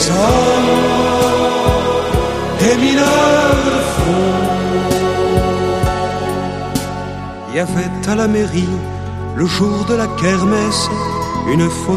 des mineurs de fond. Il y avait à la mairie, le jour de la kermesse, une photo